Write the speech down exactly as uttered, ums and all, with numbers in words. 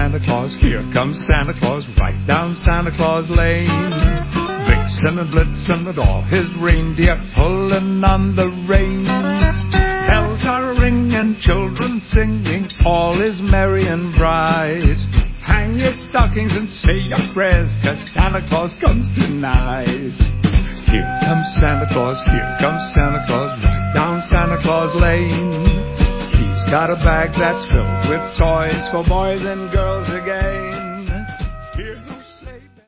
Santa Claus, here comes Santa Claus, right down Santa Claus Lane. Vixen and Blitzen and all his reindeer pulling on the reins. Bells are ringing, children singing, all is merry and bright. Hang your stockings and say your prayers, 'cause Santa Claus comes tonight. Here comes Santa Claus, here comes Santa Claus, right down Santa Claus Lane. He's got a bag that's filled with toys for boys and girls again.